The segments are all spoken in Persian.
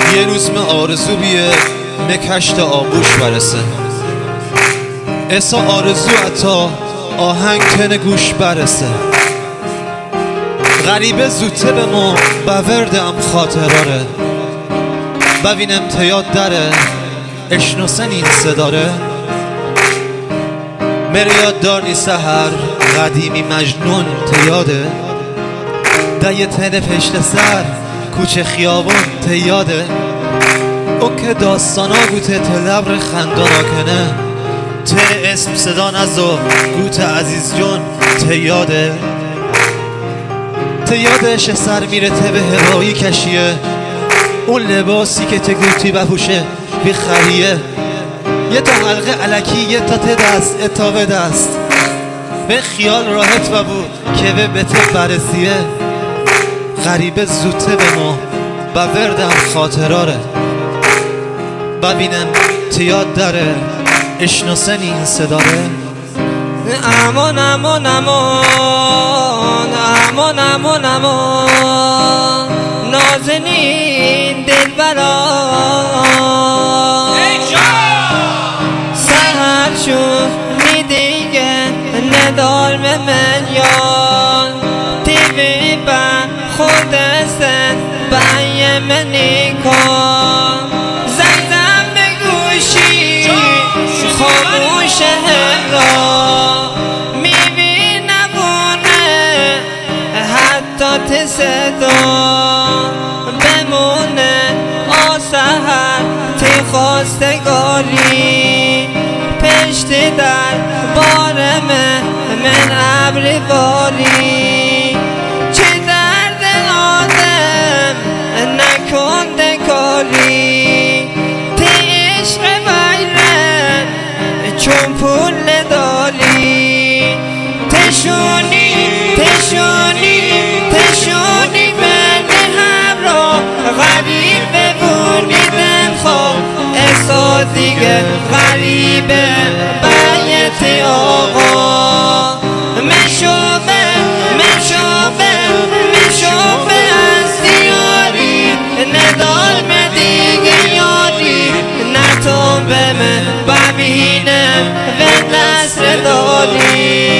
یه روز آرزو بیه مکشت آغوش برسه ایسا آرزو حتی آهنگ تن گوش برسه غریبه زوته به ما بوردم خاطراره ببینم تیاد داره اشناسن این صداره مریاد دارنی سهر قدیمی مجنون تیاده ده تن پشت سر کوچه خیابون تیاده او که داستانا گوته تلبر خندانا کنه ته اسم صدا نزو گوته عزیز جون تیاده تیادش سر میره ته به هوایی کشیه اون لباسی که ته گوتی بپوشه بخریه یه تا حلقه علکی یه تا ته دست اتا به دست به خیال راحت و بود که به ته برسیه غریبه زوته به ما بوردم خاطراره ببینم تیاد داره اشناسن این صداره امان امان امان امان امان امان نازنین دلبرا سهر شد دیگه ندار به ملیان تیوی با خود استن بای منی کن زنزم به گوشی خاموش هرا میبی نبونه حتی تصدا بمونه آسهر تی خواستگاری پشت در بارمه من ابری باری چه درد آدم نکنده کاری تی عشق بیرن چون پول نداری تشونی تشونی تشونی بنی همراه غریب ببونیدن خواب احساس دیگه غریبه بیت آقا مشوبه مشوبه مشوبه از دیاری ندار me دیگه یاری نتون به من ببینم و نصر داری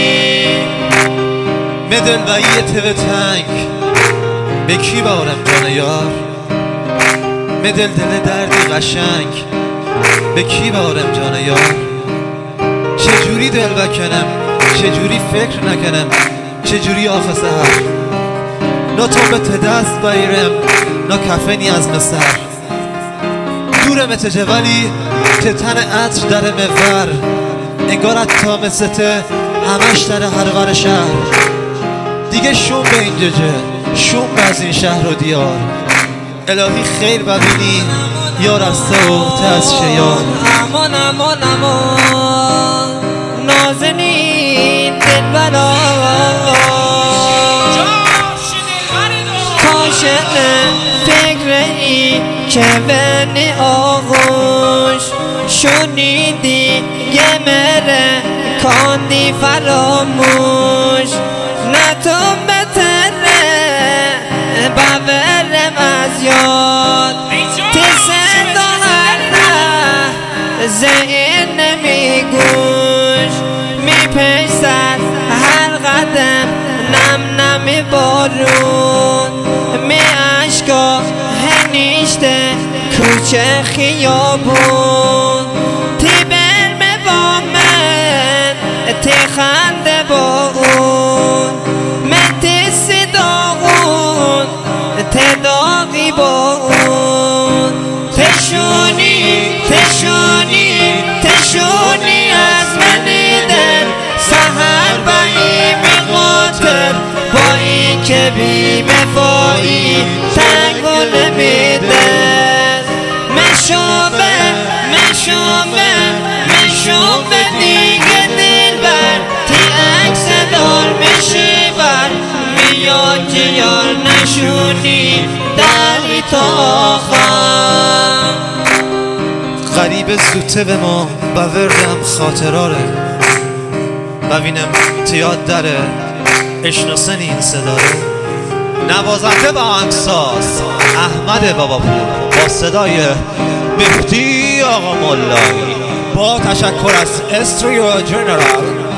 مدل و یه تو تنگ به کی بارم جان یار مدل دل دردی قشنگ به کی بارم جان یار چجوری دل بکنم چجوری فکر نکنم چجوری آخه سهر نا تو به دست بایرم نا کفنی از مسر دورم تجولی که تن عطر در مور انگارت تا مسته همش در هر ور شهر دیگه شوم به این ججه شوم از این شهر و دیار الهی خیر ببینی یا رسته و تز شیار امان امان امان نازنین دلبرا کاشنه فکر ای که بنی آغوش شنیدی یه مره کاندی فراموش نتون بتره ببرم از یاد تصدا هر نه زهر نمیگوش میپرسد هر قدم نم نمی بارون می عشقا هنیشته کوچه خیابون تی برمه با من تی خنده با اون من تی صداغون تی داغی با اون تشونی تشونی تشونی از منی دل سهر بایی میخاطر با این که بی مفایی تنگو نمیده مشوبه مشوبه مشوبه دیگه دل بر تی عکس دار میشی بر میاد که یار نشونی داری تا آخر غریبه زوته به ما بوردم خاطراره ببینم تیاد داره اشناسن این صداره نوازنده با آهنگساز احمد باباپور با صدای مهدی آقا ملایی، با تشکر از استریو جنرال